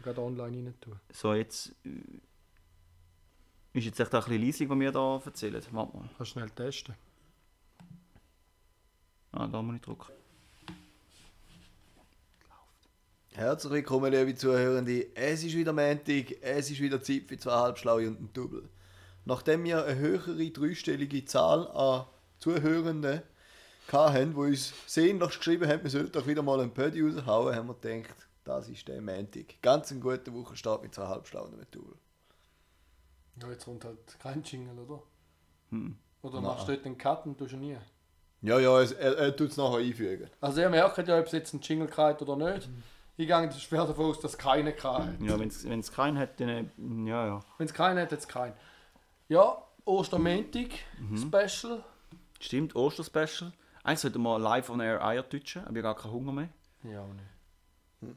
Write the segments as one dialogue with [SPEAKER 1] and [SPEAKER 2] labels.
[SPEAKER 1] gerade online rein tun.
[SPEAKER 2] So, jetzt ist jetzt echt ein bisschen leisig, was wir da erzählen. Warte mal.
[SPEAKER 1] Kannst du schnell testen.
[SPEAKER 2] Ah, da muss ich drücken.
[SPEAKER 3] Herzlich willkommen, liebe Zuhörende. Es ist wieder Montag, es ist wieder Zeit für 2 Halbschlaue und ein Double. Nachdem wir eine höhere dreistellige Zahl an Zuhörenden hatten, die uns sehnlichst geschrieben haben, wir sollten doch wieder mal einen Pödi raushauen, haben wir gedacht, das ist der Montag. Ganz ein guter Wochenstart mit 2 Halbschlauen und einem Double.
[SPEAKER 1] Ja, jetzt kommt halt kein Jingle, oder?
[SPEAKER 2] Hm.
[SPEAKER 1] Oder machst du dort den Cut und tust ihn nie?
[SPEAKER 3] Ja, er tut es nachher einfügen.
[SPEAKER 1] Also ihr merkt ja, ob es jetzt einen Jingle hat oder nicht. Ich gehe schwer davon aus, dass es keinen hat.
[SPEAKER 2] Ja, wenn es keinen hat, dann ja.
[SPEAKER 1] Wenn es keinen hat, hat es keinen. Ja, Ostermontag, Special.
[SPEAKER 2] Stimmt, Osterspecial. Eigentlich sollten wir live on air Eier deutschen, aber ich habe gar keinen Hunger mehr.
[SPEAKER 1] Ja, auch nicht.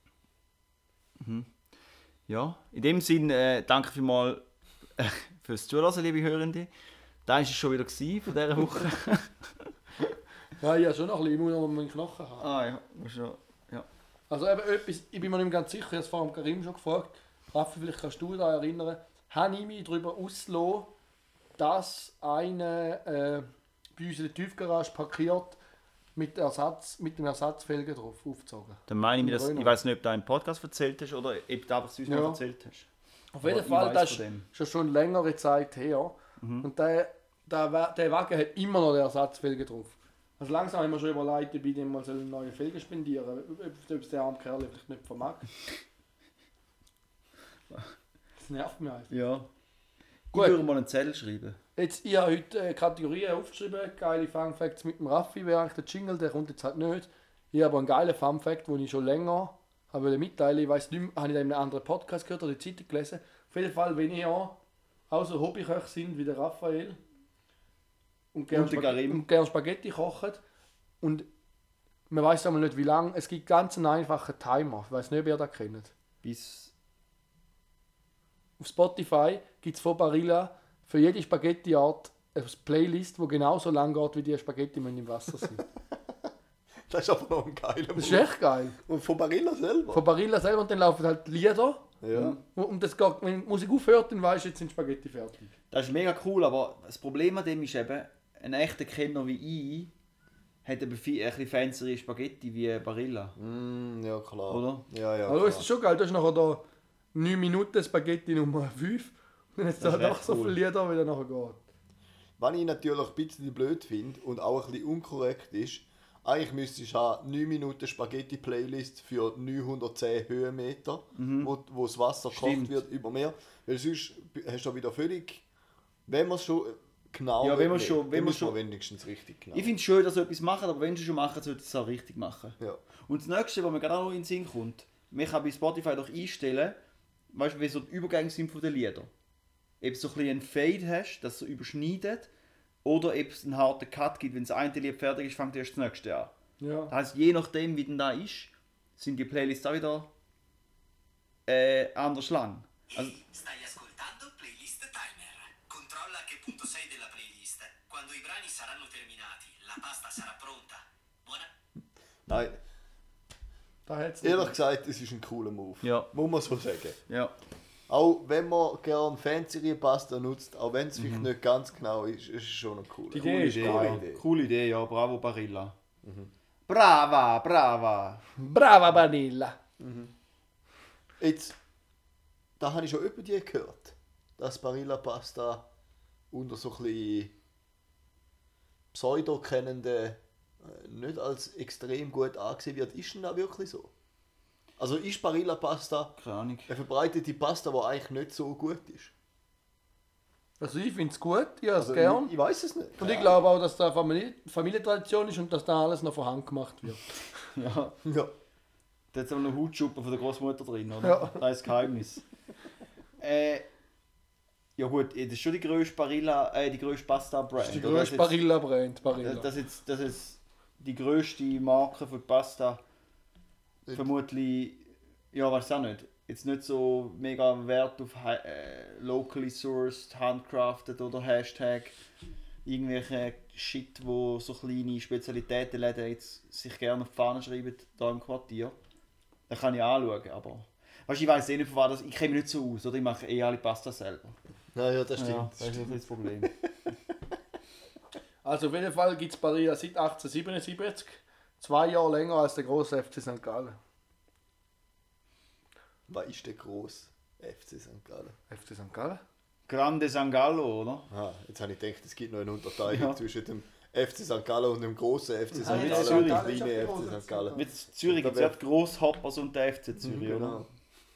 [SPEAKER 2] Ja, in dem Sinne, danke vielmals fürs Zuhören, liebe Hörende. Das war es schon wieder von dieser Woche.
[SPEAKER 1] Ja, ich habe schon noch ein bisschen, ich muss noch meinen Knochen haben.
[SPEAKER 2] Ah ja, schon. Ja.
[SPEAKER 1] Also eben etwas, ich bin mir nicht mehr ganz sicher, ich habe es vorhin Karim schon gefragt. Raffi, vielleicht kannst du dich da erinnern. Habe ich mich darüber ausgelassen, dass einer bei uns in der Tiefgarage parkiert mit dem Ersatzfelgen drauf aufgezogen.
[SPEAKER 2] Dann meine ich mir, dass, ich weiß nicht, ob du einen Podcast erzählt hast oder ob du einfach es uns noch erzählt hast.
[SPEAKER 1] Auf jeden
[SPEAKER 2] Aber
[SPEAKER 1] Fall,
[SPEAKER 2] ich
[SPEAKER 1] das
[SPEAKER 2] weiss von
[SPEAKER 1] ist schon längere Zeit her. Und der Wagen hat immer noch den Ersatzfelgen drauf. Also langsam haben wir schon überlegt, ob ich dem mal eine neue Felge spendieren soll, ob es der arme Kerl vielleicht nicht vermag. Das nervt mich einfach.
[SPEAKER 2] Ja.
[SPEAKER 1] Gut.
[SPEAKER 2] Ich würde mal einen Zettel schreiben.
[SPEAKER 1] Jetzt, ich habe heute Kategorien aufgeschrieben, geile Fun Facts mit dem Raffi, wäre eigentlich der Jingle, der kommt jetzt halt nicht. Ich habe aber einen geilen Fun Fact, den ich schon länger habe mitteilen. Ich weiß nicht mehr, habe ich da in einem anderen Podcast gehört oder die Zeitung gelesen. Auf jeden Fall, wenn ihr auch so Hobbyköche sind wie der Raphael und gerne Spaghetti kochen und man weiß aber nicht wie lange, es gibt ganz einen einfachen Timer. Ich weiß nicht, ob ihr das kennt.
[SPEAKER 2] Bis.
[SPEAKER 1] Auf Spotify gibt es von Barilla für jede Spaghetti-Art eine Playlist, die genauso lang geht, wie die Spaghetti im Wasser sind.
[SPEAKER 3] Das ist aber noch ein geiler
[SPEAKER 1] Das ist echt geil.
[SPEAKER 3] Und von Barilla selber?
[SPEAKER 1] Von Barilla selber und dann laufen halt Lieder.
[SPEAKER 3] Ja.
[SPEAKER 1] Und das geht, wenn die Musik aufhört, dann weisst du, jetzt sind Spaghetti fertig.
[SPEAKER 2] Das ist mega cool, aber das Problem an dem ist eben, ein echter Kenner wie ich hat eben viel ein bisschen fancere Spaghetti wie Barilla.
[SPEAKER 3] Ja, klar.
[SPEAKER 2] Oder?
[SPEAKER 3] Ja,
[SPEAKER 1] Also
[SPEAKER 3] klar.
[SPEAKER 1] es ist schon geil, du hast nachher da 9 Minuten Spaghetti Nummer 5 und dann hat es
[SPEAKER 2] Das
[SPEAKER 1] da
[SPEAKER 2] ist
[SPEAKER 1] noch
[SPEAKER 2] echt
[SPEAKER 1] so
[SPEAKER 2] cool.
[SPEAKER 1] viele Lieder, wie der nachher geht.
[SPEAKER 3] Was ich natürlich ein bisschen blöd finde und auch ein bisschen unkorrekt ist, eigentlich müsstest du haben 9 Minuten Spaghetti-Playlist für 910 Höhenmeter, wo das Wasser gekocht
[SPEAKER 2] Stimmt.
[SPEAKER 3] wird über Meer. Weil sonst hast du wieder völlig, wenn man es schon genau
[SPEAKER 2] Ja, wenn man
[SPEAKER 3] will,
[SPEAKER 2] schon-
[SPEAKER 3] dann
[SPEAKER 2] wenn man
[SPEAKER 3] muss man
[SPEAKER 2] schon-
[SPEAKER 3] wenigstens richtig genau.
[SPEAKER 2] Ich finde es schön, dass sie etwas machen, aber wenn sie schon machen, sollten sie es auch richtig machen.
[SPEAKER 3] Ja.
[SPEAKER 2] Und das nächste, was mir gerade auch noch in den Sinn kommt, man kann bei Spotify doch einstellen, weißt du, wie so die Übergänge sind von den Liedern. Ob du so ein bisschen einen Fade hast, dass es so überschneidet, oder ob es einen harten Cut gibt, wenn das eine Lied fertig ist, fängt erst das nächste an.
[SPEAKER 1] Ja.
[SPEAKER 2] Das heisst, je nachdem, wie denn da ist, sind die Playlists auch wieder anders lang. Also,
[SPEAKER 4] Stai ascoltando Playlist Timer. Controlla a che punto sei della playlist. Quando i brani saranno terminati, la pasta sarà pronta. Buona.
[SPEAKER 3] Nein,
[SPEAKER 1] Da hat's
[SPEAKER 3] ehrlich gesagt, es ist ein cooler Move.
[SPEAKER 2] Ja.
[SPEAKER 3] Muss man so sagen.
[SPEAKER 2] ja.
[SPEAKER 3] Auch wenn man gerne fancy Pasta nutzt, auch wenn es vielleicht nicht ganz genau ist, ist es schon eine coole
[SPEAKER 1] Die Idee ist geil.
[SPEAKER 3] Idee.
[SPEAKER 2] Coole Idee, ja. Bravo, Barilla. Brava, brava.
[SPEAKER 1] Brava Vanilla!
[SPEAKER 3] Jetzt, da habe ich schon über die gehört, dass Barilla Pasta unter so ein bisschen Pseudo-Kennenden nicht als extrem gut angesehen wird. Ist denn das wirklich so? Also ist Barilla Pasta
[SPEAKER 2] Keine Ahnung.
[SPEAKER 3] eine verbreitete Pasta, die eigentlich nicht so gut ist?
[SPEAKER 1] Also ich finde es gut, ich habe es
[SPEAKER 3] Also,
[SPEAKER 1] gern.
[SPEAKER 3] ich weiß es nicht.
[SPEAKER 1] Und ich glaube auch, dass da Familientradition ist und dass da alles noch von Hand gemacht wird.
[SPEAKER 2] Ja.
[SPEAKER 3] Ja.
[SPEAKER 2] Da hat noch Hutschuppen von der Großmutter drin, oder?
[SPEAKER 1] Ja.
[SPEAKER 2] Das ist das Geheimnis. Ja gut, das ist schon die grösste Barilla, die grösste Pasta-Brand.
[SPEAKER 1] Das ist die
[SPEAKER 2] oder?
[SPEAKER 1] grösste Barilla-Brand. Barilla.
[SPEAKER 2] Das ist die grösste Marke für Pasta. Vermutlich, ja, weiß auch nicht. Jetzt nicht so mega Wert auf locally sourced, handcrafted oder Hashtag irgendwelche Shit, wo so kleine Spezialitätenläden jetzt sich gerne auf die Fahne schreiben, da im Quartier. Das kann ich anschauen, aber Weißt du, ich weiss eh nicht, von was das... Ich kenne mich nicht so aus, oder? Ich mache eh alle Pasta selber.
[SPEAKER 3] Ja, das stimmt.
[SPEAKER 2] Ja, das ist ein bisschen das Problem.
[SPEAKER 1] Also auf jeden Fall gibt es Barilla seit 1877. 2 Jahre länger als der grosse FC St. Gallen.
[SPEAKER 3] Was ist der grosse FC St. Gallen?
[SPEAKER 1] FC St. Gallen?
[SPEAKER 2] Grande San Gallo, oder?
[SPEAKER 3] Ah, jetzt habe ich gedacht, es gibt noch eine Unterteilung
[SPEAKER 2] Ja.
[SPEAKER 3] zwischen dem FC St. Gallen und dem grossen FC St.
[SPEAKER 1] Nein,
[SPEAKER 3] Gallen
[SPEAKER 2] Zürich.
[SPEAKER 3] und dem
[SPEAKER 1] Zürich
[SPEAKER 3] kleinen
[SPEAKER 1] ist
[SPEAKER 3] FC
[SPEAKER 1] ja
[SPEAKER 3] St. Gallen.
[SPEAKER 2] Mit Zürich gibt es ja die Grosshoppers und der FC Zürich, oder?
[SPEAKER 3] Genau.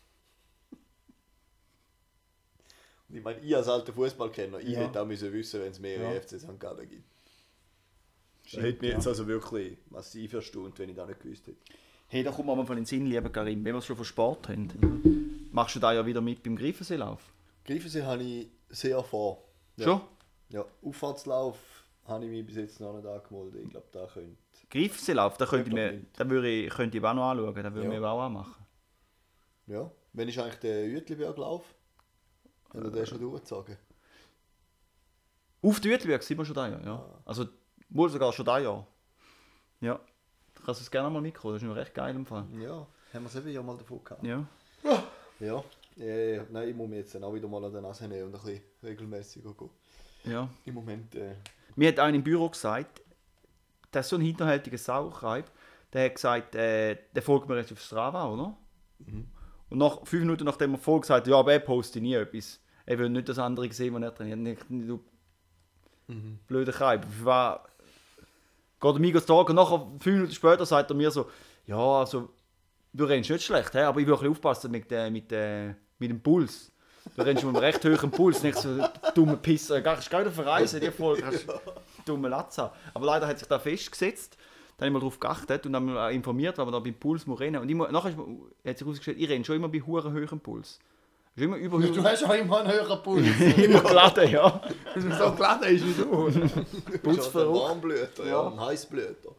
[SPEAKER 3] Und ich meine, ich als alter Fußballkenner, ich
[SPEAKER 2] Ja.
[SPEAKER 3] hätte auch müssen wissen, wenn es mehrere
[SPEAKER 2] Ja.
[SPEAKER 3] FC St. Gallen gibt. Das
[SPEAKER 2] Stimmt,
[SPEAKER 3] hätte mich
[SPEAKER 2] ja.
[SPEAKER 3] jetzt also wirklich massiv erstaunt, wenn ich das nicht gewusst hätte.
[SPEAKER 2] Hey, da kommt man mal von den Sinn, lieber Karim, wenn wir es schon von Sport haben. Machst du da ja wieder mit beim Greifenseelauf?
[SPEAKER 3] Greifensee habe ich sehr vor. Ja.
[SPEAKER 2] Schon?
[SPEAKER 3] Ja, Auffahrtslauf habe ich mich bis jetzt noch nicht angemeldet. Ich glaube, da könnte...
[SPEAKER 2] Greifenseelauf, da könnte ich
[SPEAKER 3] Ja,
[SPEAKER 2] mir,
[SPEAKER 3] glaub
[SPEAKER 2] da könnte ich auch noch anschauen, da würde
[SPEAKER 3] Ja.
[SPEAKER 2] ich mir auch anmachen.
[SPEAKER 3] Ja, wenn ist eigentlich der Uetliberglauf? Haben wir den schon durchgezogen?
[SPEAKER 2] Auf die Uetliberg sind wir schon da, ja. Also, wohl sogar schon da, ja. Ja, du kannst es gerne mal mitkommen, das ist noch recht geil im Fall.
[SPEAKER 3] Ja, haben wir es eben ja mal davon gehabt.
[SPEAKER 2] Ja.
[SPEAKER 3] Ja, nein, ich muss mich jetzt dann auch wieder mal an der Nase nehmen und ein bisschen regelmäßiger gehen.
[SPEAKER 2] Ja.
[SPEAKER 3] Im Moment,
[SPEAKER 2] Mir hat einer im Büro gesagt, das ist so ein hinterhältiger Sauchreib, der hat gesagt, der folgt mir jetzt auf Strava, oder? Und nach 5 Minuten nachdem er folgt, sagt er, ja, aber er postet nie etwas. Er will nicht das andere sehen, was er trainiert. Du blöder Kreib. Geht er mich sagen und nachher 5 Minuten später sagt er mir so, ja, also, du rennst nicht schlecht, he? Aber ich will ein bisschen aufpassen mit dem Puls. Du rennst mit einem recht hohen Puls, nicht so dumme Pisser. Gehst gerade auf eine Reise, die Folge hast dumme Latza. Aber leider hat sich da festgesetzt. Dann habe ich mal darauf geachtet und dann mal informiert, weil man da beim Puls muss rennen. Und nachher hat sich herausgestellt, ich renne schon immer bei hohem Puls. Ist immer über
[SPEAKER 1] Du hast auch immer einen höheren Puls.
[SPEAKER 2] immer geladen, ja.
[SPEAKER 1] Dass man so geladen ist wie du.
[SPEAKER 3] ein Warmblüter, ja, ein Heißblüter.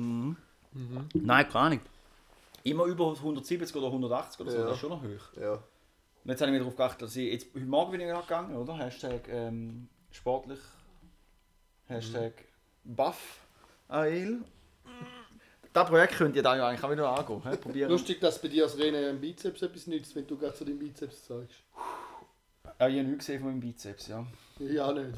[SPEAKER 2] Nein, gar nicht. Immer über 170 oder 180 oder so,
[SPEAKER 3] Ja.
[SPEAKER 2] das ist schon noch hoch.
[SPEAKER 3] Ja.
[SPEAKER 2] Und jetzt habe ich mir darauf geachtet, dass ich jetzt heute Morgen bin ich gegangen, oder? Hashtag sportlich. Hashtag Buff AL. Das Projekt könnt ihr da ja eigentlich auch wieder angehen. He? Probieren.
[SPEAKER 1] Lustig, dass bei dir als René ein Bizeps etwas nützt, wenn du gerade zu deinem Bizeps zeigst.
[SPEAKER 2] Ich habe nichts gesehen von meinem Bizeps, ja.
[SPEAKER 1] Ja, nicht.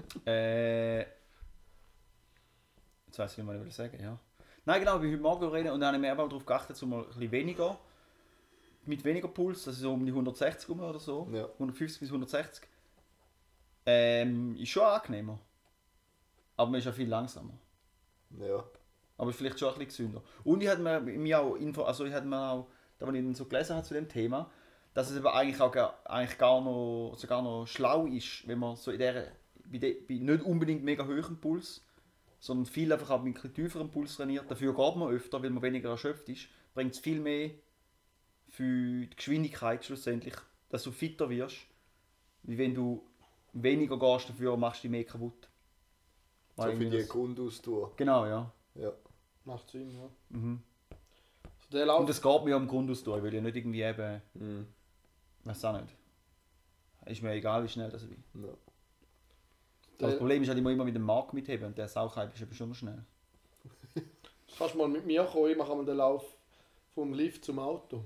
[SPEAKER 2] Jetzt weiss ich nicht, was ich will sagen, ja. Nein, genau, ich bin heute Morgen reden und dann habe ich mir eben auch darauf geachtet, so mal ein bisschen weniger, mit weniger Puls, also so um die 160 rum oder so,
[SPEAKER 3] Ja.
[SPEAKER 2] 150 bis 160. Ist schon angenehmer. Aber man ist ja viel langsamer.
[SPEAKER 3] Ja.
[SPEAKER 2] Aber ist vielleicht schon ein bisschen gesünder. Und ich hatte mir auch da was ich dann so gelesen habe zu dem Thema, dass es aber eigentlich auch sogar noch schlau ist, wenn man so bei nicht unbedingt mega hohem Puls, sondern viel einfach auch mit einem tieferen Puls trainiert. Dafür geht man öfter, weil man weniger erschöpft ist. Bringt es viel mehr für die Geschwindigkeit schlussendlich, dass du fitter wirst, wie wenn du weniger gehst, dafür machst du dich mehr kaputt.
[SPEAKER 3] So
[SPEAKER 2] Weil
[SPEAKER 3] für
[SPEAKER 2] irgendwie
[SPEAKER 3] die
[SPEAKER 2] das-
[SPEAKER 3] Grundaustour.
[SPEAKER 2] Genau, ja.
[SPEAKER 3] Ja.
[SPEAKER 1] Macht Sinn, ja.
[SPEAKER 2] Mhm.
[SPEAKER 1] So, der
[SPEAKER 2] Und
[SPEAKER 1] Lauf,
[SPEAKER 2] das geht mir am Grund aus durch, weil ich nicht irgendwie eben,
[SPEAKER 3] Mhm.
[SPEAKER 2] weiß auch nicht. Ist mir egal, wie schnell das ich bin.
[SPEAKER 3] Ja.
[SPEAKER 2] Aber das Problem ist halt, ich muss immer mit dem Markt mitheben und der Sauchhype ist eben schon noch schnell.
[SPEAKER 1] kannst du mal mit mir kommen, ich mache mal den Lauf vom Lift zum Auto.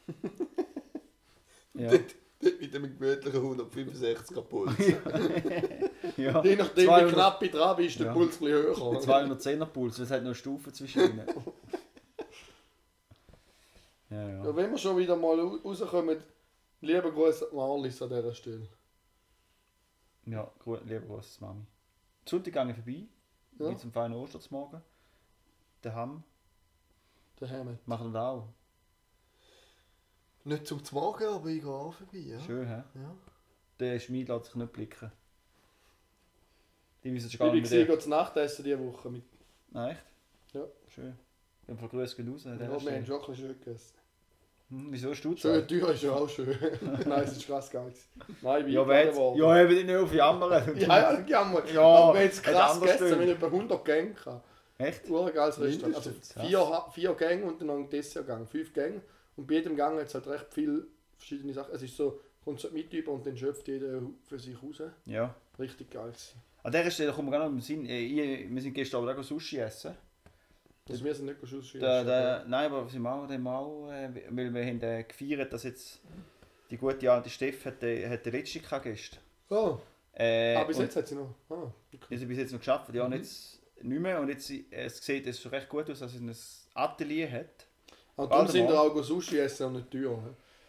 [SPEAKER 2] Ja.
[SPEAKER 3] Dort mit dem gemütlichen 165er Puls.
[SPEAKER 2] ja.
[SPEAKER 1] Je nachdem, wie
[SPEAKER 2] 200
[SPEAKER 1] knapp ich dran bin, ist der
[SPEAKER 2] Ja.
[SPEAKER 1] Puls ein bisschen höher.
[SPEAKER 2] 210er Puls, es hat noch Stufen zwischen ihnen. Ja,
[SPEAKER 1] Ja,
[SPEAKER 2] ja.
[SPEAKER 1] wenn wir schon wieder mal rauskommen, lieber Gruß an Marlies an dieser Stelle.
[SPEAKER 2] Ja, lieber grosses Mami. Die Sonntag gehe ich vorbei,
[SPEAKER 1] Ja.
[SPEAKER 2] mit zum feinen Ostermorgen. Der Hamm
[SPEAKER 1] Der Hammett.
[SPEAKER 2] machen wir auch.
[SPEAKER 3] Nicht zum Morgen, aber ich gehe auch vorbei. Ja.
[SPEAKER 2] Schön, hä?
[SPEAKER 3] Ja.
[SPEAKER 2] Der Schmied lässt sich nicht blicken. Die wissen schon
[SPEAKER 1] Ich
[SPEAKER 2] gar
[SPEAKER 1] bin
[SPEAKER 2] nicht mehr.
[SPEAKER 1] gesehen, zu Nacht essen diese Woche. Mit,
[SPEAKER 2] Nein, echt?
[SPEAKER 1] Ja.
[SPEAKER 2] Schön. Im Fall Grüße gehen raus. an
[SPEAKER 1] ja,
[SPEAKER 2] dieser
[SPEAKER 1] wir haben
[SPEAKER 2] Stelle.
[SPEAKER 1] schon ein bisschen schön gegessen.
[SPEAKER 2] Wieso hast du
[SPEAKER 1] Schön
[SPEAKER 2] das?
[SPEAKER 1] teuer ist ja auch schön. Nein, es ist krass gegangen. Nein, ich
[SPEAKER 2] Ja,
[SPEAKER 1] bin eingeladen worden.
[SPEAKER 2] ja, eben nicht auf Jammern.
[SPEAKER 1] Ja, jammer.
[SPEAKER 2] Ja,
[SPEAKER 1] aber wir haben jetzt
[SPEAKER 2] hat
[SPEAKER 1] krass
[SPEAKER 2] anders
[SPEAKER 1] gegessen,
[SPEAKER 2] stimmt.
[SPEAKER 1] wir haben etwa 100 Gänge gehabt.
[SPEAKER 2] Echt?
[SPEAKER 1] Urgeiles Restaurant. Also
[SPEAKER 3] Mindestens.
[SPEAKER 1] 4 Gänge und dann noch ein Dessertgang. 5 Gänge. Und bei jedem Gang hat es halt recht viele verschiedene Sachen. Es ist so, kommt so mit über und dann schöpft jeder für sich raus.
[SPEAKER 2] Ja.
[SPEAKER 1] Richtig geil gewesen.
[SPEAKER 2] An dieser Stelle kommen wir gar noch im Sinn. Wir sind gestern Abend auch Sushi essen.
[SPEAKER 1] Also wir sind nicht Sushi.
[SPEAKER 2] Nein, aber sind wir auch, weil wir haben gefeiert, dass jetzt die gute alte Steff hat den letzten Gäste.
[SPEAKER 1] Oh, bis
[SPEAKER 2] und
[SPEAKER 1] jetzt hat sie noch. Okay.
[SPEAKER 2] ist bis jetzt noch geschafft, ja, und jetzt nicht mehr. Und jetzt es sieht es schon recht gut aus, dass es ein Atelier hat.
[SPEAKER 1] Und darum sind wir auch Sushi essen und nicht teuer.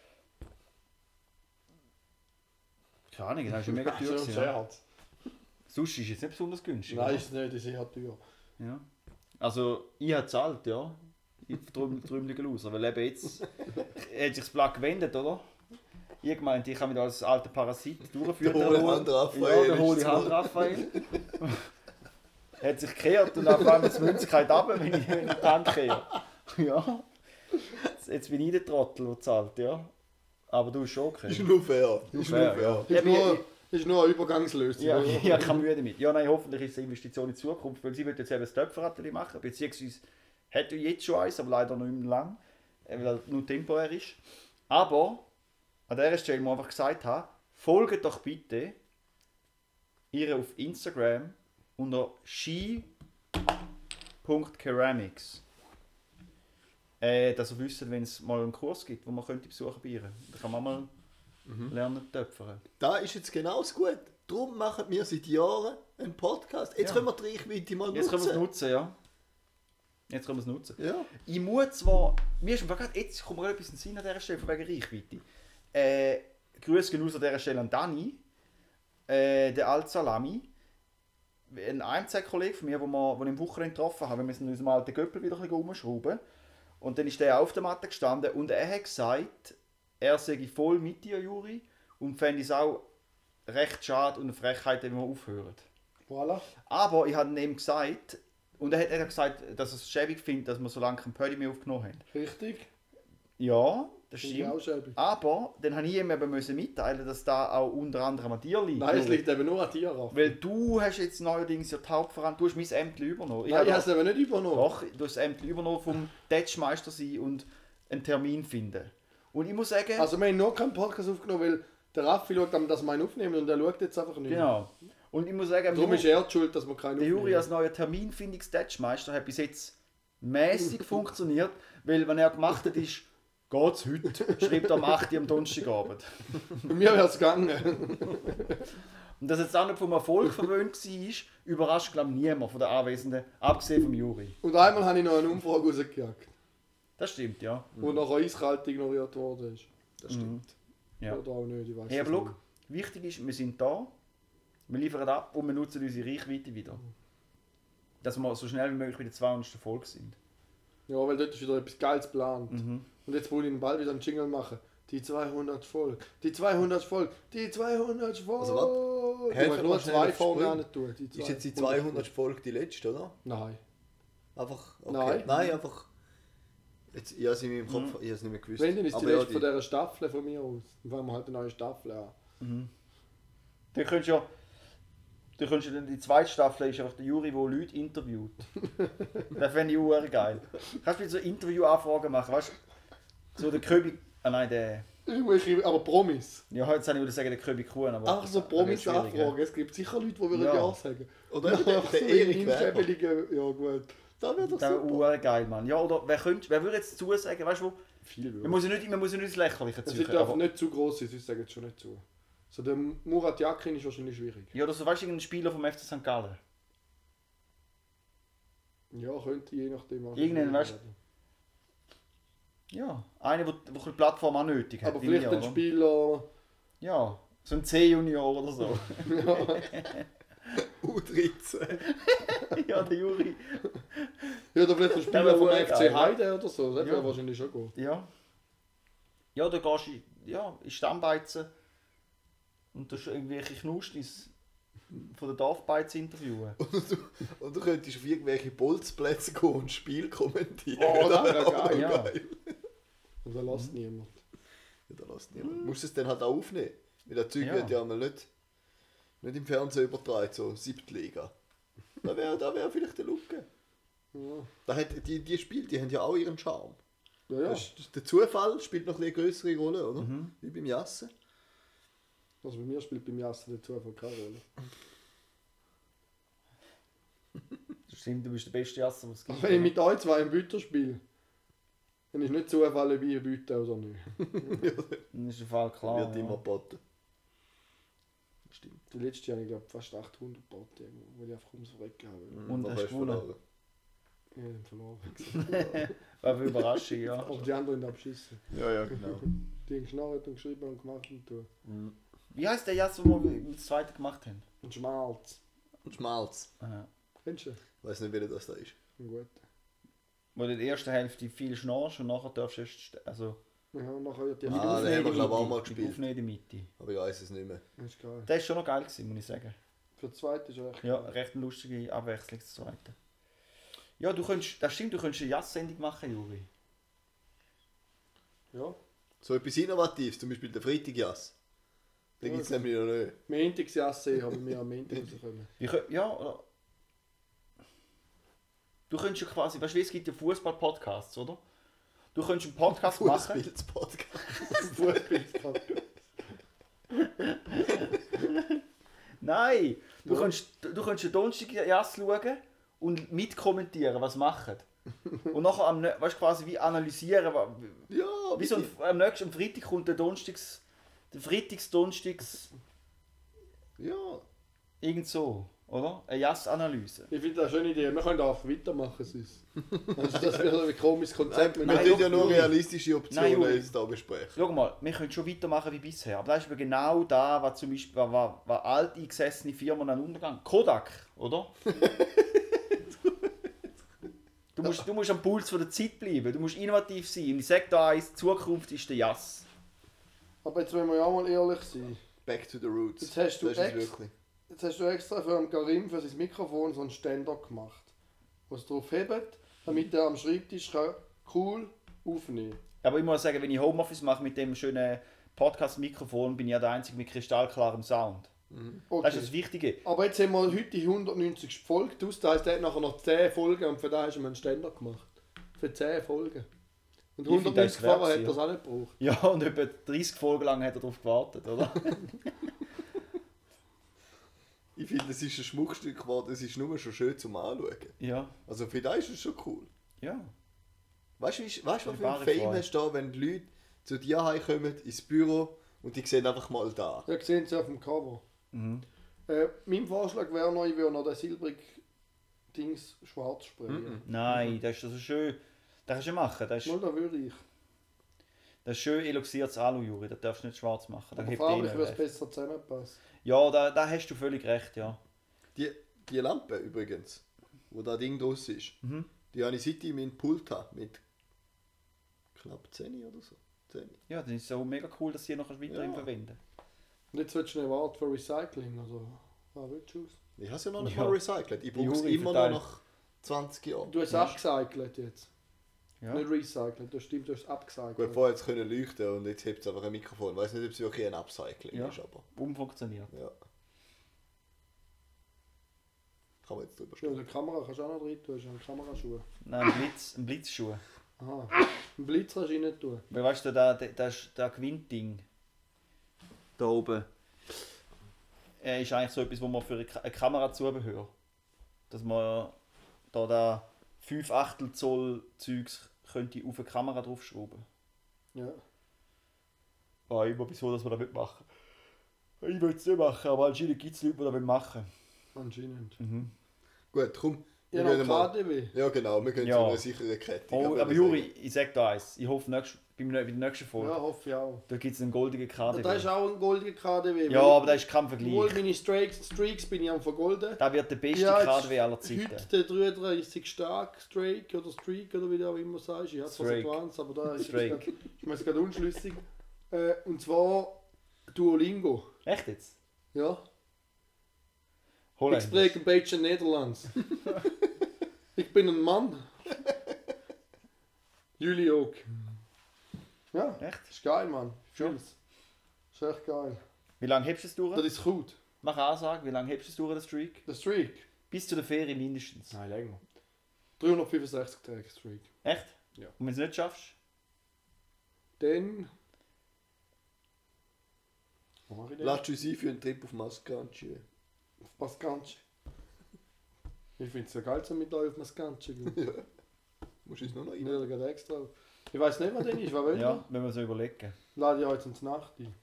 [SPEAKER 2] Keine Ahnung, das ist schon mega teuer
[SPEAKER 1] Schon
[SPEAKER 2] gewesen, ja. Sushi ist jetzt nicht besonders günstig.
[SPEAKER 1] Nein,
[SPEAKER 2] oder?
[SPEAKER 1] ist nicht, ist eher teuer.
[SPEAKER 2] Ja. Also, ich habe gezahlt, ja. Ich verträumliche Loser, weil eben jetzt hat sich das Blatt gewendet, oder? Ich gemeint, ich kann mich da als alter Parasit durchführen.
[SPEAKER 3] Der hohle Hand Raphael
[SPEAKER 2] Ja, der hohle
[SPEAKER 3] ist
[SPEAKER 2] Hand Raphael. Hat sich gekehrt und auf einmal das Münzigkeit runter, wenn ich in den Tank kehre. Ja. Jetzt bin ich der Trottel, der zahlt, ja. Aber du bist schon okay.
[SPEAKER 3] Ist nur fair.
[SPEAKER 2] Ist fair, ja.
[SPEAKER 1] Ist nur eine Übergangslösung.
[SPEAKER 2] Ja, ich habe keine Mühe damit. Ja, nein, hoffentlich ist es eine Investition in die Zukunft, weil sie wird jetzt eben das Töpferatelier machen, beziehungsweise hat ja jetzt schon eins, aber leider noch nicht mehr lang, weil er nur temporär ist. Aber an dieser Stelle muss ich einfach gesagt haben, folgt doch bitte ihr auf Instagram unter she.ceramics. Dass ihr wisst, wenn es mal einen Kurs gibt, wo man könnte besuchen bei ihr. Da kann man mal lernen töpfern.
[SPEAKER 3] Da ist jetzt genau das gut. Darum machen wir seit Jahren einen Podcast. Jetzt können wir die Reichweite mal nutzen.
[SPEAKER 2] Jetzt können wir es nutzen, ja. Jetzt können wir es nutzen.
[SPEAKER 3] Ja.
[SPEAKER 2] Ich muss zwar... Mir ist gerade jetzt kommt mir etwas in den Sinn an dieser Stelle, von wegen Reichweite. Grüße gehen aus an dieser Stelle an Dani, der Al-Salami. Ein AMZ-Kollege von mir, den wir am Wochenende getroffen haben. Wir müssen unseren alten Göppel wieder ein bisschen umschrauben. Und dann ist der auf der Matte gestanden und er hat gesagt, er sei voll mit dir, Juri, und fände es auch recht schade und eine Frechheit, wenn wir aufhören.
[SPEAKER 1] Voilà.
[SPEAKER 2] Aber ich habe ihm gesagt, und er hat gesagt, dass er es schäbig findet, dass wir so lange kein Pödi mehr aufgenommen haben.
[SPEAKER 1] Richtig.
[SPEAKER 2] Ja, das
[SPEAKER 1] Finde ich
[SPEAKER 2] stimmt.
[SPEAKER 1] auch schäbig.
[SPEAKER 2] Aber dann habe ich ihm eben mitteilen, dass da auch unter anderem an dir liegt.
[SPEAKER 1] Nein, es liegt eben nur an dir, Raffi.
[SPEAKER 2] Weil du hast jetzt neuerdings ja die Hauptverantwortung, du hast mein Ämter übernommen.
[SPEAKER 1] Nein, ich habe es eben nicht übernommen.
[SPEAKER 2] Doch, du hast das Ämter übernommen vom Tätschmeister sein und einen Termin finden. Und ich muss sagen...
[SPEAKER 1] Also wir haben noch keinen Podcast aufgenommen, weil der Raffi schaut, dass wir ihn aufnehmen und er schaut jetzt einfach nicht.
[SPEAKER 2] Genau. Und ich muss sagen...
[SPEAKER 1] Darum ist er die schuld, dass wir keinen
[SPEAKER 2] Der
[SPEAKER 1] aufnehmen.
[SPEAKER 2] Juri als neuer Terminfindungs-Tätschmeister hat bis jetzt mäßig funktioniert, weil wenn er gemacht hat, ist... Geht's heute? Schreibt er am 8. Uhr am Donnerstagabend.
[SPEAKER 1] Bei mir wäre es gegangen.
[SPEAKER 2] Und dass jetzt auch nicht vom Erfolg verwöhnt war, überrascht, glaube ich, niemand von den Anwesenden, abgesehen vom Juri.
[SPEAKER 1] Und einmal habe ich noch eine Umfrage rausgejagt,
[SPEAKER 2] Das stimmt, ja.
[SPEAKER 1] wo nachher eiskalt ignoriert worden ist.
[SPEAKER 3] Das stimmt.
[SPEAKER 2] Ja.
[SPEAKER 1] Oder auch nicht, ich weiß
[SPEAKER 2] Hey, aber
[SPEAKER 1] es
[SPEAKER 2] schau, wichtig ist, wir sind da, wir liefern ab und wir nutzen unsere Reichweite wieder. Dass wir so schnell wie möglich bei der 200. Folge sind.
[SPEAKER 1] nicht. Ja, weil dort ist wieder etwas Geiles geplant.
[SPEAKER 2] Mhm.
[SPEAKER 1] Und jetzt wollte ich bald wieder einen Jingle machen. Die 200 Folge. Die 200 Folge. Die 200 Folge.
[SPEAKER 3] Also warte,
[SPEAKER 1] ich
[SPEAKER 3] helfen
[SPEAKER 1] muss
[SPEAKER 3] wir
[SPEAKER 1] nur
[SPEAKER 3] schnell
[SPEAKER 1] zwei
[SPEAKER 3] auf
[SPEAKER 1] vorne
[SPEAKER 3] Sprung.
[SPEAKER 1] hin tun. Die
[SPEAKER 3] Ist jetzt die
[SPEAKER 1] 200
[SPEAKER 3] 200. Folge die letzte, oder?
[SPEAKER 1] Nein.
[SPEAKER 3] Einfach, okay.
[SPEAKER 1] Nein.
[SPEAKER 3] Nein, einfach... Jetzt, ich habe es in meinem Kopf, ich habe es nicht mehr gewusst.
[SPEAKER 1] Wenn, dann ist die
[SPEAKER 3] Aber ja,
[SPEAKER 1] letzte von dieser Staffel von mir aus. Dann fangen wir halt eine neue Staffel an.
[SPEAKER 2] Du könntest ja dann die zweite Staffel ist einfach der Juri, der Leute interviewt. Das fände ich auch geil. Kannst du mir so Interview-Anfragen machen, weißt du? So der Köbi. Ah nein, der.
[SPEAKER 1] Aber Promis.
[SPEAKER 2] Ja, jetzt wollte ich sagen, der Köbi Kuhn, aber.
[SPEAKER 1] Einfach so
[SPEAKER 2] das wird schwierig,
[SPEAKER 1] Promis-Anfragen. Es gibt sicher Leute, die würden
[SPEAKER 2] Ja.
[SPEAKER 1] Ja sagen.
[SPEAKER 3] Oder
[SPEAKER 1] Ja,
[SPEAKER 3] der
[SPEAKER 1] einfach so
[SPEAKER 3] Erik Werber.
[SPEAKER 1] inschäbelige- Ja gut. Das wäre doch
[SPEAKER 2] Das
[SPEAKER 1] super.
[SPEAKER 2] wäre geil, Mann. Ja, oder wer würde jetzt zusagen, weißt du, wo?
[SPEAKER 1] Viel
[SPEAKER 2] Man muss ja nicht ins Lächerliche
[SPEAKER 1] Sie
[SPEAKER 2] ziehen.
[SPEAKER 1] dürfen
[SPEAKER 2] Aber,
[SPEAKER 1] nicht zu gross sein, sonst sagen sie schon nicht zu. So der Murat Yakin ist wahrscheinlich schwierig.
[SPEAKER 2] ja, oder so, weißt du, irgendein Spieler vom FC St. Gallen.
[SPEAKER 1] Ja, könnte je nachdem. auch
[SPEAKER 2] Irgendeinen,
[SPEAKER 1] schwierig
[SPEAKER 2] weißt
[SPEAKER 1] werden.
[SPEAKER 2] Ja, einer, der die Plattform auch nötig hat.
[SPEAKER 1] Aber
[SPEAKER 2] wie
[SPEAKER 1] vielleicht
[SPEAKER 2] wir,
[SPEAKER 1] ein
[SPEAKER 2] oder?
[SPEAKER 1] Spieler.
[SPEAKER 2] Ja, so ein C-Junior oder so.
[SPEAKER 3] U13.
[SPEAKER 2] Ja, der Juri.
[SPEAKER 1] Ja, oder vielleicht ein
[SPEAKER 2] Der
[SPEAKER 1] Spieler
[SPEAKER 2] wäre
[SPEAKER 1] vom
[SPEAKER 2] voll
[SPEAKER 1] FC
[SPEAKER 2] geil,
[SPEAKER 1] Heide oder so. Das
[SPEAKER 2] Ja.
[SPEAKER 1] wäre wahrscheinlich schon gut.
[SPEAKER 2] Ja. Ja, da gehst du in Stammbeizen und da irgendwelche Knustis von der Dorfbeizen interviewen.
[SPEAKER 3] Und du könntest auf irgendwelche Bolzplätze gehen und Spiel kommentieren.
[SPEAKER 1] Oh, das wäre geil.
[SPEAKER 2] Ja.
[SPEAKER 1] Und da lässt niemand.
[SPEAKER 3] Ja, da lässt niemand. Du musst es dann halt auch aufnehmen. Weil das Zeug
[SPEAKER 2] Ja.
[SPEAKER 3] wird ja mal nicht im Fernsehen übertragen, so 7. Liga. Da wär vielleicht eine Lücke.
[SPEAKER 1] Ja.
[SPEAKER 3] Da hat, die Spiele, die haben ja auch ihren Charme.
[SPEAKER 1] Ja, ja.
[SPEAKER 3] Der Zufall spielt noch eine größere Rolle, oder? Wie beim Jassen.
[SPEAKER 1] Also bei mir spielt beim Jassen der Zufall keine Rolle.
[SPEAKER 2] Das Stimmt, du bist der beste Jasser, was es gibt.
[SPEAKER 1] Wenn ich mit euch zwei im Büter spiele, dann ist nicht Zufall, wie ihr Büter oder nicht.
[SPEAKER 2] Dann ist der Fall klar.
[SPEAKER 3] Wird immer geboten. Stimmt.
[SPEAKER 1] Die letzte Jahr, ich glaube, fast 800 Bote, wo ich einfach ums Verrecken habe.
[SPEAKER 2] Und
[SPEAKER 3] Was
[SPEAKER 2] hast du gewonnen?
[SPEAKER 3] verloren?
[SPEAKER 1] Ich habe verloren.
[SPEAKER 2] War eine Überraschung, ja.
[SPEAKER 1] Aber die anderen haben beschissen.
[SPEAKER 3] Ja, genau.
[SPEAKER 1] Die haben geschnarrt und geschrieben und gemacht und tun.
[SPEAKER 2] Wie heisst der Jasser, den wir das zweite gemacht haben?
[SPEAKER 1] Und Schmalz.
[SPEAKER 3] Und Schmalz.
[SPEAKER 2] Aha.
[SPEAKER 1] Kennst du?
[SPEAKER 3] Ich weiß nicht, wie das da ist.
[SPEAKER 1] Ein guter.
[SPEAKER 2] Wo du in der ersten Hälfte viel schnarchst und nachher darfst du erst, also
[SPEAKER 1] Ja, und nachher wird die
[SPEAKER 3] Den haben wir, glaube ich, auch mal
[SPEAKER 2] die
[SPEAKER 3] gespielt.
[SPEAKER 2] Aufnehmen in der Mitte.
[SPEAKER 3] Aber ich weiß es nicht mehr.
[SPEAKER 1] Das ist geil.
[SPEAKER 2] Der ist schon noch geil gewesen, muss ich sagen.
[SPEAKER 1] Für die zweite ist er echt
[SPEAKER 2] Ja,
[SPEAKER 1] geil.
[SPEAKER 2] recht eine lustige Abwechslung zur zweiten. Ja, du könntest, das stimmt, du könntest eine Jazz-Sendung machen, Juri.
[SPEAKER 1] Ja.
[SPEAKER 3] So etwas Innovatives, zum Beispiel der Freitagjass. Den
[SPEAKER 1] Ja,
[SPEAKER 3] gibt es
[SPEAKER 1] okay.
[SPEAKER 3] nämlich noch nicht.
[SPEAKER 1] Montagsjasse haben wir am Montag rausgekommen.
[SPEAKER 2] Ja, oder? Du könntest ja quasi, weißt du, es gibt ja Fußball-Podcasts, oder? Du könntest einen Podcast machen.
[SPEAKER 3] Fußballspodcast.
[SPEAKER 1] Fußball.
[SPEAKER 2] Nein! Du
[SPEAKER 1] Ja.
[SPEAKER 2] könntest den Donnerstag Jazz schauen und mitkommentieren, was sie machen. Und nachher weißt, quasi wie analysieren.
[SPEAKER 3] Ja,
[SPEAKER 2] Wie so am nächsten Freitag kommt der Donnerstags,
[SPEAKER 3] Ja.
[SPEAKER 2] irgend so, oder? Eine Jazz-Analyse.
[SPEAKER 1] Ich finde das eine schöne Idee. Wir können auch weitermachen. Sonst. Also das wäre ein komisches Konzept.
[SPEAKER 3] Wir
[SPEAKER 2] Nein,
[SPEAKER 3] tun ja nur
[SPEAKER 2] Juri.
[SPEAKER 3] realistische Optionen
[SPEAKER 2] Nein, Juri.
[SPEAKER 3] jetzt hier besprechen.
[SPEAKER 2] Schau mal, wir können schon weitermachen wie bisher. Aber das ist eben genau da, was zum Beispiel was alteingesessene Firmen an Untergang. Kodak, oder? Du musst am Puls von der Zeit bleiben. Du musst innovativ sein. Und ich sage da eins, die Zukunft ist der Jazz.
[SPEAKER 1] Aber jetzt wollen wir ja mal ehrlich sein.
[SPEAKER 3] Back to the roots.
[SPEAKER 1] Jetzt hast du
[SPEAKER 3] das ist es
[SPEAKER 1] ex-
[SPEAKER 3] wirklich.
[SPEAKER 1] Jetzt hast du extra für den Karim für sein Mikrofon so einen Ständer gemacht, wo es drauf hebt, damit er am Schreibtisch kann cool aufnehmen.
[SPEAKER 2] Aber ich muss sagen, wenn ich Homeoffice mache mit dem schönen Podcast-Mikrofon, bin ich ja der Einzige mit kristallklarem Sound.
[SPEAKER 1] Okay.
[SPEAKER 2] Das ist das Wichtige.
[SPEAKER 1] Aber jetzt haben wir heute die 190. Folge aus, das heisst, er hat nachher noch 10 Folgen und für das hast du ihm einen Ständer gemacht. Für 10 Folgen. Und
[SPEAKER 2] Ich finde,
[SPEAKER 1] 190
[SPEAKER 2] das ist
[SPEAKER 1] vorher
[SPEAKER 2] wert,
[SPEAKER 1] hat er es auch nicht gebraucht.
[SPEAKER 2] Ja, und etwa 30 Folgen lang hat er darauf gewartet, oder?
[SPEAKER 3] Ich finde, es ist ein Schmuckstück geworden, es ist nur schon schön zum Anschauen.
[SPEAKER 2] Ja,
[SPEAKER 3] Also für dich ist es schon cool.
[SPEAKER 2] ja.
[SPEAKER 3] Weißt du, was für ein
[SPEAKER 2] wahre
[SPEAKER 3] Fame
[SPEAKER 2] Freude.
[SPEAKER 3] hast du da, wenn die Leute zu dir heimkommen, ins Büro und die sehen einfach mal da?
[SPEAKER 1] Ja, sehen Sie auf dem Cover.
[SPEAKER 2] Mhm.
[SPEAKER 1] Mein Vorschlag wäre noch, ich würde noch den silbrig Dings schwarz sprayen.
[SPEAKER 2] Nein, das ist so schön. Das kannst du machen. Das
[SPEAKER 1] Mal,
[SPEAKER 2] ist,
[SPEAKER 1] da würde ich.
[SPEAKER 2] das ist schön eloxiertes Alu, Juri. Das darfst du nicht schwarz machen. Das
[SPEAKER 1] Aber
[SPEAKER 2] hebt
[SPEAKER 1] farblich
[SPEAKER 2] eh
[SPEAKER 1] würde es
[SPEAKER 2] nicht.
[SPEAKER 1] besser zusammenpassen.
[SPEAKER 2] Ja, da hast du völlig recht, ja.
[SPEAKER 3] Die Lampe übrigens, wo da Ding draus ist,
[SPEAKER 2] Mhm.
[SPEAKER 3] die habe ich seit ich meinen Pult habe, mit knapp 10 oder so. 10.
[SPEAKER 2] Ja, das ist so mega cool, dass sie noch weiterhin
[SPEAKER 3] Ja.
[SPEAKER 2] verwenden.
[SPEAKER 1] Und jetzt willst du eine Wart für Recycling, also was willst du aus?
[SPEAKER 3] Ich habe es ja noch nicht
[SPEAKER 2] Ja.
[SPEAKER 3] mal recycelt. Ich brauche es
[SPEAKER 2] Juri
[SPEAKER 3] immer noch
[SPEAKER 2] verteilt.
[SPEAKER 3] nach 20 Jahren.
[SPEAKER 1] Du hast es upcycelt jetzt.
[SPEAKER 2] Ja.
[SPEAKER 1] Nicht recycelt, das stimmt, du hast es upcycelt.
[SPEAKER 3] Gut, vorher jetzt können leuchten und jetzt hebt es einfach ein Mikrofon. Ich weiß nicht, ob es wirklich ein Upcycling
[SPEAKER 2] Ja.
[SPEAKER 3] ist, aber
[SPEAKER 2] Umfunktioniert.
[SPEAKER 3] ja. Kann man jetzt drüber
[SPEAKER 1] Ja,
[SPEAKER 3] stehen.
[SPEAKER 1] die Kamera kannst du auch noch rein tun, hast du einen Kameraschuh.
[SPEAKER 2] Nein, ein Blitzschuh.
[SPEAKER 1] Aha. Einen Blitz kannst du rein tun.
[SPEAKER 2] Weil weißt du, das Gewinnding da oben ist eigentlich so etwas, wo man für eine Kamerazubehör, dass man da 5/8 Zoll Zeugs könnte auf eine Kamera draufschrauben.
[SPEAKER 1] Ja.
[SPEAKER 2] War immer wieso, dass wir das nicht machen. Ich will es nicht machen, aber anscheinend gibt es Leute, die das machen.
[SPEAKER 1] Anscheinend.
[SPEAKER 3] Gut, komm.
[SPEAKER 1] Ja,
[SPEAKER 3] Wir
[SPEAKER 1] noch
[SPEAKER 3] gehen mal.
[SPEAKER 1] KDW.
[SPEAKER 3] Ja, genau, wir gehen
[SPEAKER 2] Ja.
[SPEAKER 3] zu einer sicheren Kette.
[SPEAKER 2] Oh, aber Juri, ich sag da eins. Ich hoffe, bei der nächsten Folge,
[SPEAKER 1] Ja, hoffe ich auch.
[SPEAKER 2] da gibt es einen goldenen
[SPEAKER 1] Ja, da ist
[SPEAKER 2] KDW.
[SPEAKER 1] auch ein goldiger KDW.
[SPEAKER 2] Ja, aber das ist kein
[SPEAKER 1] Obwohl
[SPEAKER 2] Vergleich.
[SPEAKER 1] meine Streaks bin ich am vergolden.
[SPEAKER 2] Das wird der beste
[SPEAKER 1] Ja,
[SPEAKER 2] KDW aller
[SPEAKER 1] Heute
[SPEAKER 2] Zeiten.
[SPEAKER 1] der 33 stark Strike oder Streak oder wie du auch immer sagst. Ich habe zwar
[SPEAKER 2] Strike.
[SPEAKER 1] so eins, aber da ist
[SPEAKER 2] Strike.
[SPEAKER 1] ich mir jetzt gerade unschlüssig. Und zwar Duolingo.
[SPEAKER 2] Echt jetzt?
[SPEAKER 1] Ja. Ich
[SPEAKER 2] Holländisch.
[SPEAKER 1] spreche ein bisschen Nederlands. Ich bin ein Mann. Juli auch. Ja,
[SPEAKER 2] Echt?
[SPEAKER 1] ist geil, Mann.
[SPEAKER 2] Schon?
[SPEAKER 1] Fühl's. Ist echt geil.
[SPEAKER 2] Wie lange hebst du es durch?
[SPEAKER 1] Das ist gut.
[SPEAKER 2] Mach eine Ansage, wie lange hebst du es durch, den Streak?
[SPEAKER 1] Der Streak?
[SPEAKER 2] Bis zu der Ferie mindestens.
[SPEAKER 1] Nein, länger. 365 Tage Streak.
[SPEAKER 2] Echt?
[SPEAKER 1] Ja.
[SPEAKER 2] Und wenn du es nicht schaffst?
[SPEAKER 1] Dann. Was mache ich denn?
[SPEAKER 3] Lasst uns ein für einen Trip auf Maskanci.
[SPEAKER 1] Was kannst du? Ich finde es ja geil, so mit euch auf Maskantsche gehen.
[SPEAKER 3] Ja. Musst du es nur noch rein?
[SPEAKER 1] Ja, gerade extra. Ich weiß nicht, was denn ist. Was will
[SPEAKER 2] Ja,
[SPEAKER 1] ja.
[SPEAKER 2] wenn wir so überlegen.
[SPEAKER 1] Lade ich heute ins Nacht ein.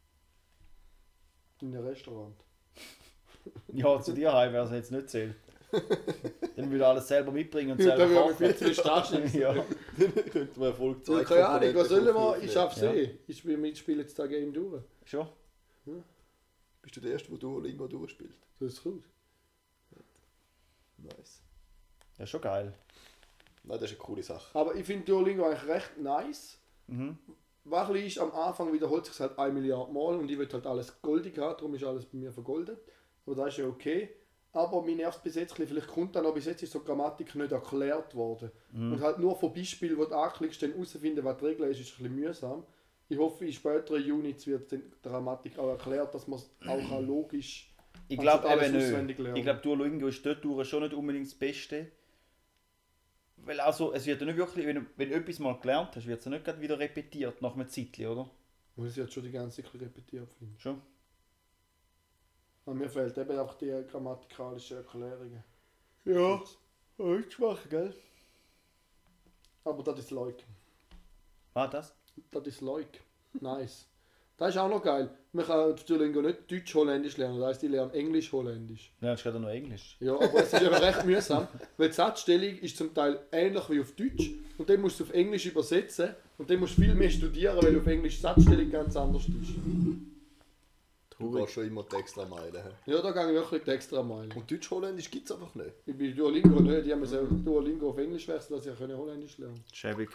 [SPEAKER 1] In ein Restaurant.
[SPEAKER 2] Ja, zu dir heim wäre es jetzt nicht zählen. Dann würde alles selber mitbringen und
[SPEAKER 1] Da
[SPEAKER 2] selber
[SPEAKER 1] würde ich
[SPEAKER 2] kochen.
[SPEAKER 1] 40 Staschen.
[SPEAKER 2] Ja.
[SPEAKER 3] Dann könnten wir Erfolg
[SPEAKER 1] Ja,
[SPEAKER 3] 2
[SPEAKER 1] keine Ahnung, was sollen wir? Ich schaff's
[SPEAKER 2] Ja.
[SPEAKER 1] eh. Ich spiele jetzt das Game durch.
[SPEAKER 2] Schon?
[SPEAKER 3] Bist du der Erste, der Duolingo durchspielt?
[SPEAKER 1] Das ist gut.
[SPEAKER 3] Nice.
[SPEAKER 2] Das ist schon geil.
[SPEAKER 3] Nein, das ist eine coole Sache.
[SPEAKER 1] Aber ich finde Duolingo eigentlich recht nice.
[SPEAKER 2] Mhm.
[SPEAKER 1] Was ist, am Anfang wiederholt sich halt 1 Milliarde Mal und ich will halt alles goldig haben, darum ist alles bei mir vergoldet. Aber das ist ja okay. Aber mich nervt bis jetzt, vielleicht kommt dann noch, bis jetzt ist so Grammatik nicht erklärt worden. Und halt nur von Beispielen, wo du anklickst, dann herausfinden, was die Regel ist ein bisschen mühsam. Ich hoffe, in späteren Units wird die Grammatik auch erklärt, dass man es auch logisch
[SPEAKER 2] Ich glaube
[SPEAKER 1] alles
[SPEAKER 2] eben
[SPEAKER 1] auswendig
[SPEAKER 2] nicht.
[SPEAKER 1] lernen.
[SPEAKER 2] Ich glaube, Duolingo ist dort durch schon nicht unbedingt das Beste. Weil also, es wird ja nicht wirklich, wenn du etwas mal gelernt hast, wird es ja nicht gerade wieder repetiert nach einem Zeitchen, oder?
[SPEAKER 1] Und es wird schon die ganze Zeit repetiert, finde ich.
[SPEAKER 2] Schon?
[SPEAKER 1] Aber mir fehlt eben auch die grammatikalischen Erklärungen.
[SPEAKER 2] Ja, ist schwach, gell?
[SPEAKER 1] Aber das ist like.
[SPEAKER 2] Ah, das?
[SPEAKER 1] Das ist like. Nice. Das ist auch noch geil. Man kann Duolingo nicht Deutsch-Holländisch lernen, das heisst, ich lerne Englisch-Holländisch.
[SPEAKER 2] Lernst du gerade noch Englisch?
[SPEAKER 1] Ja, aber es ist eben recht mühsam, weil die Satzstellung ist zum Teil ähnlich wie auf Deutsch und dann musst du auf Englisch übersetzen und dann musst du viel mehr studieren, weil auf Englisch die Satzstellung ganz anders ist.
[SPEAKER 3] Du gehst schon immer die extra Meile. He?
[SPEAKER 1] Ja, da gehe ich wirklich die extra Meile.
[SPEAKER 3] Und Deutsch-Holländisch gibt es einfach nicht.
[SPEAKER 1] Ich bin Duolingo nicht, ich habe mir Duolingo auf Englisch wechseln, dass ich Holländisch lernen.
[SPEAKER 2] Schäbig.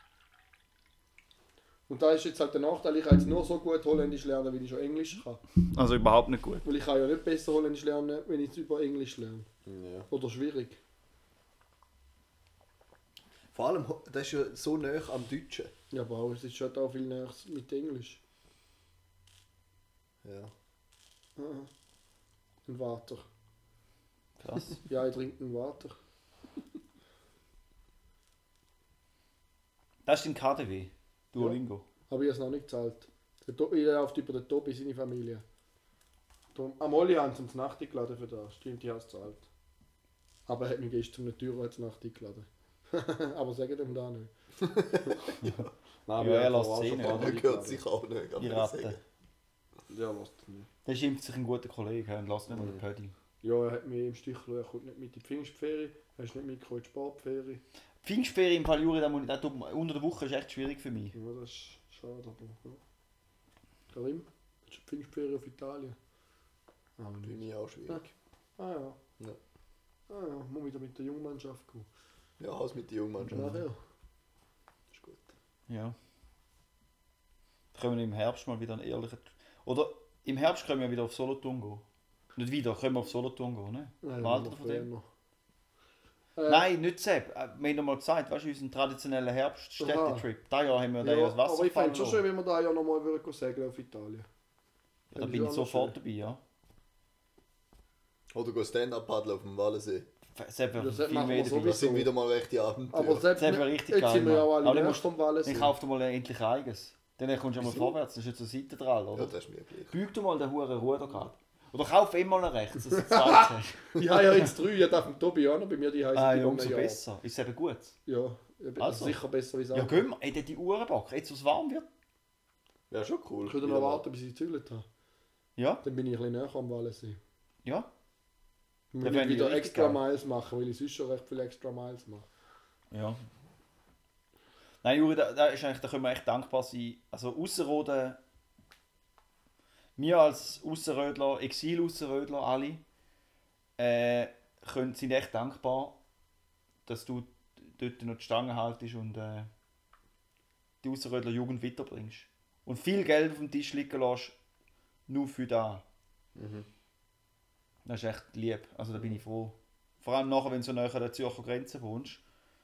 [SPEAKER 1] Und da ist jetzt halt der Nachteil, ich kann jetzt nur so gut Holländisch lernen, wie ich schon Englisch kann.
[SPEAKER 2] Also überhaupt nicht gut.
[SPEAKER 1] Weil ich kann ja nicht besser Holländisch lernen, wenn ich es über Englisch lerne.
[SPEAKER 3] Ja.
[SPEAKER 1] Oder schwierig.
[SPEAKER 3] Vor allem, das ist ja so nah am Deutschen.
[SPEAKER 1] Ja, aber auch, es ist schon auch viel näher mit Englisch.
[SPEAKER 3] Ja.
[SPEAKER 1] Ein Water.
[SPEAKER 2] Krass.
[SPEAKER 1] Ja, ich trinke einen Water.
[SPEAKER 2] Das ist dein KDW. Duolingo.
[SPEAKER 1] Aber ich habe es noch nicht gezahlt. Ich laufe über den Tobi, seine Familie. Darum, am Oli haben sie uns Nacht eingeladen für das. Stimmt, ich habe es gezahlt. Aber er hat mich gestern eine Tür zur Nacht eingeladen. Aber sagen dem da nicht. Nein,
[SPEAKER 2] Ja, er
[SPEAKER 1] wir
[SPEAKER 2] lässt
[SPEAKER 1] haben
[SPEAKER 2] es eh
[SPEAKER 1] schon
[SPEAKER 2] nicht.
[SPEAKER 1] ein paar Mal
[SPEAKER 3] Man hört
[SPEAKER 1] eingeladen.
[SPEAKER 3] sich auch nicht. kann
[SPEAKER 2] Die
[SPEAKER 3] man
[SPEAKER 2] Ratte.
[SPEAKER 3] sagen.
[SPEAKER 1] Ja, lasst es nicht.
[SPEAKER 2] Der schimpft sich ein guter Kollege und lässt nicht mal den Pödi.
[SPEAKER 1] Ja, er hat mich im Stich gelassen, er kommt nicht mit in die Pfingstferie, er ist nicht mitgekommen in die Sportferie.
[SPEAKER 2] Pfingstferien im Fall Juri, unter der Woche ist echt schwierig für mich.
[SPEAKER 1] Ja, das ist schade, aber ja. Karim, willst du die Pfingstferie auf Italien? Ah,
[SPEAKER 3] Für
[SPEAKER 1] nicht.
[SPEAKER 3] mich auch schwierig.
[SPEAKER 1] Ah ja.
[SPEAKER 3] Ja.
[SPEAKER 1] Ah ja, muss wieder mit der Jungmannschaft gehen.
[SPEAKER 3] Ja, aus mit den Jungmannschaften.
[SPEAKER 1] Nachher.
[SPEAKER 3] Ist gut.
[SPEAKER 2] Ja. Dann können wir im Herbst mal wieder einen ehrlichen... Oder im Herbst können wir wieder auf Solothurn gehen. Nicht wieder, können wir auf Solothurn gehen, ne?
[SPEAKER 1] Nein,
[SPEAKER 2] Walter
[SPEAKER 1] noch
[SPEAKER 2] von dem?
[SPEAKER 1] früher.
[SPEAKER 2] Nein, nicht Sepp. Wir haben noch mal gesagt, weißt du, unseren traditionellen Herbststädtetrip. Dieses Jahr haben wir den
[SPEAKER 1] Ja,
[SPEAKER 2] das Wasser
[SPEAKER 1] aber ich fände es schon schön, wenn wir da ja nochmal segeln auf Italien.
[SPEAKER 2] Ja, da bin ich sofort dabei, ja.
[SPEAKER 3] Oder gehen Stand-Up paddeln auf dem Wallensee.
[SPEAKER 2] Sepp wäre
[SPEAKER 1] Das
[SPEAKER 2] viel
[SPEAKER 1] machen wir
[SPEAKER 2] mehr
[SPEAKER 1] so
[SPEAKER 2] dabei.
[SPEAKER 3] Das sind wieder mal rechte Abenteuer.
[SPEAKER 1] Aber selbst
[SPEAKER 2] Das wäre richtig
[SPEAKER 1] jetzt
[SPEAKER 2] geil,
[SPEAKER 1] sind wir ja
[SPEAKER 2] Mann.
[SPEAKER 1] auch
[SPEAKER 2] Aber
[SPEAKER 1] alle
[SPEAKER 2] dann
[SPEAKER 1] näher
[SPEAKER 2] musst-
[SPEAKER 1] vom Wallen.
[SPEAKER 2] Dann kauf dir mal endlich eigenes. Dann kommst du mal vorwärts, dann ist jetzt zur Seite dran,
[SPEAKER 3] Ja,
[SPEAKER 2] oder?
[SPEAKER 3] das ist mir gleich.
[SPEAKER 2] Büg du mal den huren Ruder gerade. Oder kauf immer nach rechts, dass du Zeit hast.
[SPEAKER 1] Ich habe ja jetzt 3, ich darf dem Tobi auch noch bei mir die heißen.
[SPEAKER 2] Ah, ja, umso besser. Ist es eben gut.
[SPEAKER 1] Ja,
[SPEAKER 2] Also.
[SPEAKER 1] sicher besser wie es
[SPEAKER 2] Ja, gehen wir. Ey, die Uhrenbock. Jetzt, wo es warm wird.
[SPEAKER 3] Wäre schon cool.
[SPEAKER 1] Ich würde noch warten, bis ich gezügelt habe.
[SPEAKER 2] Ja,
[SPEAKER 1] Dann bin ich ein bisschen näher am Wallensee.
[SPEAKER 2] ja.
[SPEAKER 1] Ich
[SPEAKER 2] Ja,
[SPEAKER 1] muss
[SPEAKER 2] fände ich
[SPEAKER 1] wieder
[SPEAKER 2] richtig
[SPEAKER 1] extra
[SPEAKER 2] geil.
[SPEAKER 1] Miles machen, weil ich sonst schon recht viele extra Miles mache.
[SPEAKER 2] Ja. Nein, Juri, da können wir echt dankbar sein. Also Ausserrhoden, wir als Ausserrödler, Exil-Ausserrödler alle, sind echt dankbar, dass du dort noch die Stange haltest und die Ausserrödler Jugend weiterbringst. Und viel Geld auf dem Tisch liegen lässt, nur für das. Das ist echt lieb, also da bin ich froh. Vor allem nachher, wenn du so nahe an der Zürcher Grenze wohnst.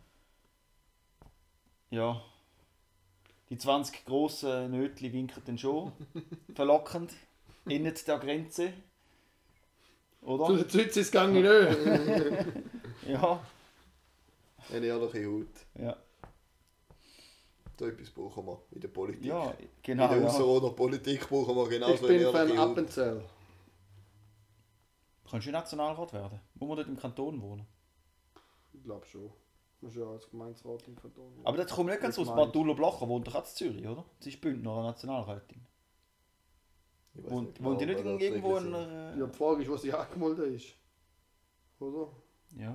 [SPEAKER 2] Ja. Die 20 grossen Nötli winken dann schon verlockend. Innen der Grenze.
[SPEAKER 1] Zu
[SPEAKER 2] Oder?
[SPEAKER 1] den Zützis gehe ich nicht.
[SPEAKER 2] Ja.
[SPEAKER 3] Eine ehrliche Haut.
[SPEAKER 2] Ja.
[SPEAKER 3] So etwas brauchen wir in der Politik.
[SPEAKER 2] Ja,
[SPEAKER 3] In
[SPEAKER 2] genau.
[SPEAKER 3] der
[SPEAKER 2] Ja.
[SPEAKER 3] Ausserrhoder Politik brauchen wir genau
[SPEAKER 1] Ich
[SPEAKER 3] so eine
[SPEAKER 1] bin von
[SPEAKER 3] ehrliche Haut.
[SPEAKER 1] Appenzell.
[SPEAKER 2] Kannst du Nationalrat werden? Muss man dort im Kanton wohnen?
[SPEAKER 1] Ich glaube schon. Muss ja als Gemeinderat im Kanton.
[SPEAKER 2] Aber das kommt nicht ganz aus. Bartolo Blocher wohnt doch auch in Zürich, oder? Sie ist Bündner Nationalrätin.
[SPEAKER 3] Ich weiß
[SPEAKER 2] Wohnt
[SPEAKER 3] genau,
[SPEAKER 2] die nicht
[SPEAKER 3] aber das
[SPEAKER 2] irgendwo
[SPEAKER 3] Regeln
[SPEAKER 2] in
[SPEAKER 3] sind.
[SPEAKER 2] einer...
[SPEAKER 1] Ja, die Frage ist, was sie angemeldet ist. Oder?
[SPEAKER 2] Ja.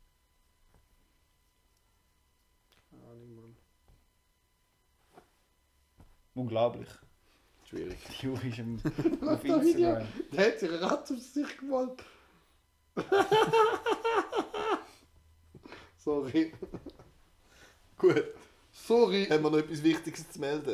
[SPEAKER 1] Keine Ahnung, Mann.
[SPEAKER 2] Unglaublich.
[SPEAKER 3] Schwierig.
[SPEAKER 2] Die Juri ist auf Instagram.
[SPEAKER 1] Der hat sich ein Rad aufs Gesicht gemalt. Sorry.
[SPEAKER 3] Gut.
[SPEAKER 1] Sorry.
[SPEAKER 3] Haben wir noch etwas Wichtiges zu melden?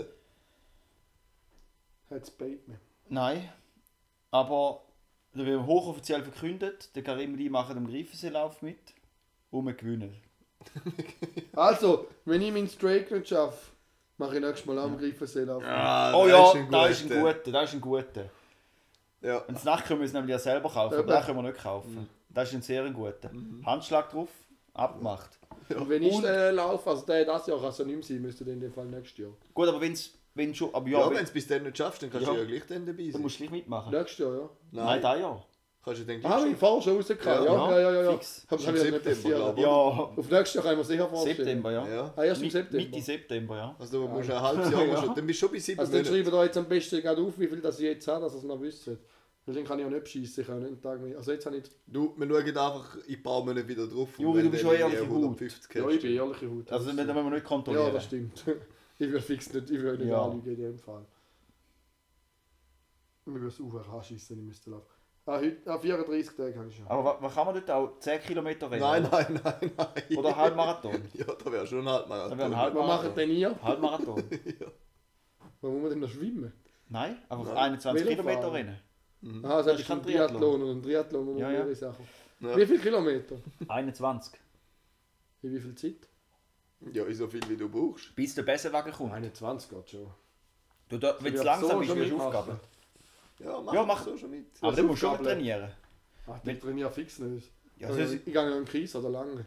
[SPEAKER 1] Hat's beit mir.
[SPEAKER 2] Nein. Aber da wird hochoffiziell verkündet, der Karimli macht am Greifenseelauf mit und wir gewinnen.
[SPEAKER 1] Also, wenn ich meinen Strike nicht schaffe, mache ich nächstes Mal am Greifensee auf.
[SPEAKER 2] Oh ja, da ist ein guter, da ist ein guter.
[SPEAKER 3] Ja.
[SPEAKER 2] Und das Nacht können wir es nämlich ja selber kaufen, aber den können wir nicht kaufen. Das ist ein sehr guter. Handschlag drauf, abgemacht.
[SPEAKER 1] Und wenn ich laufe, also der das Jahr kann es ja nicht mehr sein, müsste der in dem Fall nächstes Jahr.
[SPEAKER 2] Gut, aber wenn schon, aber
[SPEAKER 3] Ja,
[SPEAKER 2] ja,
[SPEAKER 3] wenn du es bis dann nicht schaffst, dann kannst
[SPEAKER 2] Ja.
[SPEAKER 3] du ja gleich dann dabei
[SPEAKER 2] dann
[SPEAKER 3] sein.
[SPEAKER 2] musst du gleich mitmachen.
[SPEAKER 1] Nächstes Jahr, ja.
[SPEAKER 2] Nein, da ja.
[SPEAKER 3] Kannst du dann
[SPEAKER 1] Ah,
[SPEAKER 3] gleich
[SPEAKER 1] ich vorher schon rausgekommen. Ja.
[SPEAKER 2] fix.
[SPEAKER 1] Das
[SPEAKER 3] Im
[SPEAKER 1] habe ich nicht
[SPEAKER 3] September,
[SPEAKER 1] passiert.
[SPEAKER 3] glaube ich.
[SPEAKER 2] Ja,
[SPEAKER 1] Auf nächstes Jahr kann man sicher vorstellen.
[SPEAKER 2] September, ja.
[SPEAKER 3] Ja.
[SPEAKER 1] Ah, erst im
[SPEAKER 2] Mi-
[SPEAKER 1] September.
[SPEAKER 2] Mitte September, ja.
[SPEAKER 3] Also du musst ein halbes Jahr, musst du, dann bist du schon bei 7
[SPEAKER 1] Also dann
[SPEAKER 3] Monaten.
[SPEAKER 1] schreiben wir jetzt am besten gerade auf, wie viel das ich jetzt habe, dass ihr es noch wisst. Weil dann kann ich auch nicht beschissen, ich kann auch nicht einen Tag mehr. Also jetzt habe ich...
[SPEAKER 3] Du, wir schauen einfach in ein paar Monaten wieder drauf. und
[SPEAKER 2] Juri,
[SPEAKER 3] wenn
[SPEAKER 2] du bist
[SPEAKER 3] dann
[SPEAKER 2] schon
[SPEAKER 3] irgendwie
[SPEAKER 2] ehrliche Haut.
[SPEAKER 3] 150
[SPEAKER 1] Ja,
[SPEAKER 3] hast,
[SPEAKER 1] ich bin ehrliche Haut.
[SPEAKER 2] Also dann müssen wir nicht kontrollieren.
[SPEAKER 1] Ja, das stimmt. Ich will fix nicht, ich will nicht
[SPEAKER 2] Ja.
[SPEAKER 1] anlügen in dem Fall. Wir müssen auch anschiessen, ich müsste laufen. Ah, heute, 34 Tage habe ich schon.
[SPEAKER 2] Aber was kann man dort auch? 10 Kilometer rennen?
[SPEAKER 3] Nein.
[SPEAKER 2] Oder Halbmarathon?
[SPEAKER 3] Ja, da wäre schon ein Halbmarathon.
[SPEAKER 2] Da wäre ein
[SPEAKER 1] Was
[SPEAKER 2] Halbmarathon.
[SPEAKER 1] machen denn ihr?
[SPEAKER 2] Halbmarathon?
[SPEAKER 1] Wo muss man denn noch schwimmen?
[SPEAKER 2] Nein, einfach
[SPEAKER 3] Nein.
[SPEAKER 2] 21
[SPEAKER 1] Velofahren.
[SPEAKER 2] Kilometer rennen.
[SPEAKER 1] Aha, das
[SPEAKER 2] Das
[SPEAKER 1] ist
[SPEAKER 2] ist kein
[SPEAKER 1] ein Triathlon und ein Triathlon und
[SPEAKER 2] Ja, ja.
[SPEAKER 1] mehrere Sachen.
[SPEAKER 3] Ja.
[SPEAKER 1] Wie viele Kilometer?
[SPEAKER 2] 21.
[SPEAKER 1] In wie viel Zeit?
[SPEAKER 3] Ja, in so viel wie du brauchst.
[SPEAKER 2] Bis der Besserwagen kommt.
[SPEAKER 1] 21 geht schon.
[SPEAKER 2] Du, da, wenn
[SPEAKER 1] Ich
[SPEAKER 2] du
[SPEAKER 1] hab
[SPEAKER 2] langsam
[SPEAKER 1] so
[SPEAKER 2] bist,
[SPEAKER 1] schon
[SPEAKER 2] wirst du
[SPEAKER 1] mitmachen.
[SPEAKER 2] Aufgaben.
[SPEAKER 3] Ja,
[SPEAKER 2] Ja,
[SPEAKER 3] mach
[SPEAKER 2] mach.
[SPEAKER 3] so schon mit.
[SPEAKER 2] Aber dann musst du schon
[SPEAKER 1] Aufgaben.
[SPEAKER 2] trainieren.
[SPEAKER 1] Ach, ich trainiere fix nicht.
[SPEAKER 2] Ja,
[SPEAKER 1] ich
[SPEAKER 2] das
[SPEAKER 1] gehe in einen Kreis oder lange.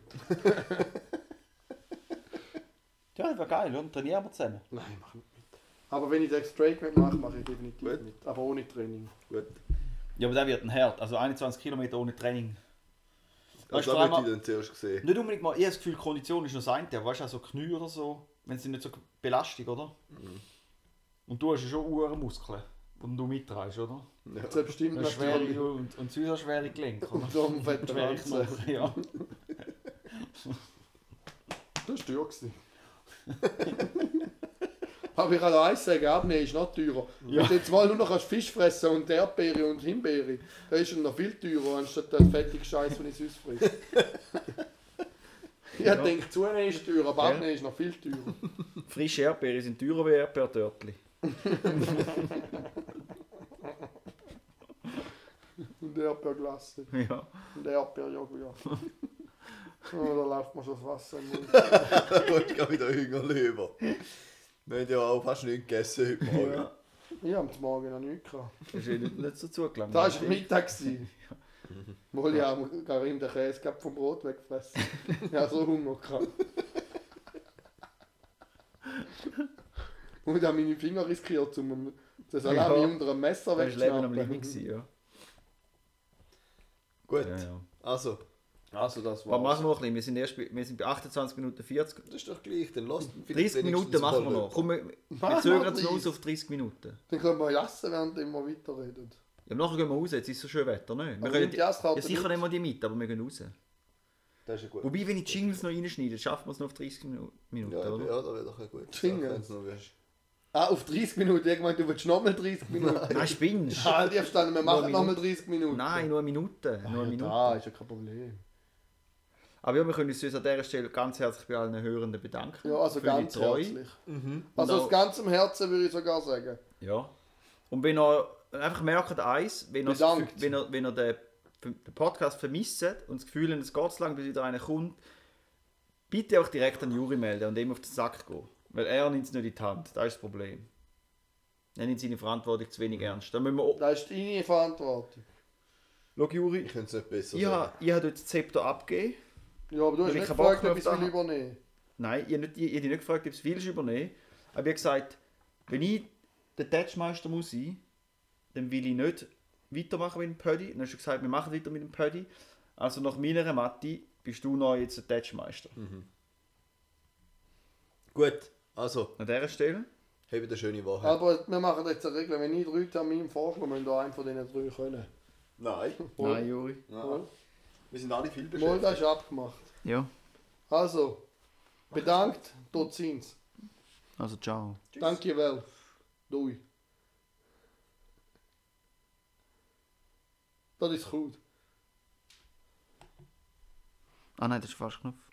[SPEAKER 2] Ja, das wäre geil, oder? Trainieren wir zusammen.
[SPEAKER 1] Nein, ich mache nicht mit. Aber wenn ich den Strike mache, mache ich definitiv
[SPEAKER 3] Gut.
[SPEAKER 1] mit. Aber ohne Training.
[SPEAKER 3] Gut.
[SPEAKER 2] Ja, aber der wird ein Herd. Also 21 Kilometer ohne Training. Weißt
[SPEAKER 3] Also
[SPEAKER 2] du,
[SPEAKER 3] das
[SPEAKER 2] vor allem-
[SPEAKER 3] möchte ich dann zuerst sehen.
[SPEAKER 2] Nicht unbedingt mal, ich habe das Gefühl, Kondition ist noch das eine, aber weißt du, auch so Knie oder so, wenn sie nicht so belastet, oder? Und du hast ja schon Uhrenmuskeln, die du mitträgst, oder?
[SPEAKER 3] Ja.
[SPEAKER 1] Das ist bestimmt
[SPEAKER 2] Und
[SPEAKER 1] natürlich.
[SPEAKER 2] schwere, und sonst auch schwere Gelenke, oder?
[SPEAKER 1] Und darum fette
[SPEAKER 2] Schwere
[SPEAKER 1] Ranzen.
[SPEAKER 2] Knochen, ja.
[SPEAKER 1] Das war teuer. gewesen. Aber ich kann dir eins sagen, abnehmen ist noch teurer. Wenn du jetzt mal nur noch Fisch fressen und Erdbeere und Himbeere, dann ist es noch viel teurer, anstatt das fettige Scheiß, den ich sonst frisse. Ich denke, zunehmen ist teurer, aber
[SPEAKER 2] Ja.
[SPEAKER 1] abnehmen ist noch viel teurer.
[SPEAKER 2] Frische Erdbeere sind teurer wie Erdbeertörtli.
[SPEAKER 1] Und Erdbeerglasse.
[SPEAKER 2] Ja.
[SPEAKER 1] Und Erdbeerjoghurt. Oh, da läuft mir schon das Wasser im Mund.
[SPEAKER 3] Da kommst du gerade wieder Hunger rüber. Wir haben ja auch fast nichts gegessen heute Morgen.
[SPEAKER 2] Ja.
[SPEAKER 1] Ich habe zum Morgen noch nichts gehabt.
[SPEAKER 2] Das ist nicht so zugelangt.
[SPEAKER 1] Das war Mittag. Wohl ich habe Karim den Käse gerade vom Brot weggefressen. Ich habe so Hunger gehabt. Und ich habe meine Finger riskiert, um den Salami
[SPEAKER 2] Ja.
[SPEAKER 1] unter einem Messer
[SPEAKER 2] Das war Leben am Limit,
[SPEAKER 1] wegzuschnappen.
[SPEAKER 2] gewesen, ja.
[SPEAKER 3] Gut.
[SPEAKER 2] Ja, ja.
[SPEAKER 3] Also,
[SPEAKER 1] Also das
[SPEAKER 2] Was machen wir noch ein bisschen? Wir sind bei 28 Minuten 40.
[SPEAKER 3] das ist doch gleich. Dann lass
[SPEAKER 2] 30 Minuten machen wir noch. Komm, wir zögern es aus auf 30 Minuten.
[SPEAKER 1] Dann können wir jassen, während wir weiterreden.
[SPEAKER 2] Ja, nachher gehen wir raus, jetzt ist so schön Wetter, ne? Wir
[SPEAKER 1] Aber
[SPEAKER 2] können
[SPEAKER 1] nimmt die Jasskarte
[SPEAKER 2] ja, sicher
[SPEAKER 1] mit?
[SPEAKER 2] nehmen wir die mit, aber wir gehen raus.
[SPEAKER 3] Das ist ja gut.
[SPEAKER 2] Wobei, wenn ich die Jingles noch reinschneide, schaffen wir es noch auf 30 Minuten,
[SPEAKER 3] Ja,
[SPEAKER 2] oder?
[SPEAKER 3] ja, das wäre doch eine gute
[SPEAKER 1] Jingle.
[SPEAKER 3] Sache, wenn's noch wärst.
[SPEAKER 1] Ah, auf 30 Minuten. Irgendwann, du willst nochmal 30 Minuten.
[SPEAKER 2] Nein, spinnst du?
[SPEAKER 1] Ah, die verstanden, wir machen
[SPEAKER 2] Nur
[SPEAKER 1] nochmal 30 Minuten.
[SPEAKER 2] Nein, nur eine Minute. Nur eine Minute.
[SPEAKER 1] Ah, ist ja kein Problem.
[SPEAKER 2] Aber ja, wir können uns an dieser Stelle ganz herzlich bei allen Hörenden bedanken.
[SPEAKER 1] Ja, also
[SPEAKER 2] für
[SPEAKER 1] ganz
[SPEAKER 2] die Treue.
[SPEAKER 1] herzlich.
[SPEAKER 3] Mhm.
[SPEAKER 1] Also
[SPEAKER 2] Und
[SPEAKER 1] aus
[SPEAKER 2] auch-
[SPEAKER 1] ganzem Herzen würde ich sogar sagen.
[SPEAKER 2] Ja. Und wenn ihr einfach merkt, eins, wenn ihr,
[SPEAKER 1] Bedankt.
[SPEAKER 2] wenn ihr den Podcast vermisst und das Gefühl habt, es geht zu lang, bis wieder einer kommt, bitte auch direkt an Juri melden und ihm auf den Sack gehen. Weil er nimmt es nicht in die Hand. Das ist das Problem. Er nimmt seine Verantwortung zu wenig ernst. Da müssen wir...
[SPEAKER 1] Das ist deine Verantwortung.
[SPEAKER 2] Schau, Juri,
[SPEAKER 3] Ich könnte es nicht besser
[SPEAKER 2] ich habe dort das Zepter abgegeben.
[SPEAKER 1] Ja, aber du hast
[SPEAKER 2] Weil
[SPEAKER 1] nicht
[SPEAKER 2] ich keinen
[SPEAKER 1] gefragt,
[SPEAKER 2] Bock
[SPEAKER 1] ob ich
[SPEAKER 2] mehr
[SPEAKER 1] es
[SPEAKER 2] auf
[SPEAKER 1] will übernehmen.
[SPEAKER 2] Nein, ich habe dich nicht gefragt, ob du es willst übernehmen. Aber ich habe gesagt, wenn ich der Touchmeister muss sein, dann will ich nicht weitermachen mit dem Pödi. Dann hast du gesagt, wir machen weiter mit dem Pödi. Also nach meiner Mathe bist du noch jetzt der Tätschmeister.
[SPEAKER 3] Gut, also,
[SPEAKER 2] An dieser Stelle.
[SPEAKER 3] habt eine schöne Woche.
[SPEAKER 1] Aber wir machen jetzt eine Regel, wenn ich 3 Termine vorschlage, müssen wir einen von diesen 3 können.
[SPEAKER 3] Nein.
[SPEAKER 2] Nein, Juri.
[SPEAKER 3] Nein. Wir sind alle viel
[SPEAKER 1] Mal,
[SPEAKER 3] beschäftigt.
[SPEAKER 1] das ist abgemacht.
[SPEAKER 2] Ja.
[SPEAKER 1] Also, bedankt, dort sind's.
[SPEAKER 2] Also ciao.
[SPEAKER 1] Danke wel. Doei. Dat is goed.
[SPEAKER 2] Ah nein, das ist falsch Knopf.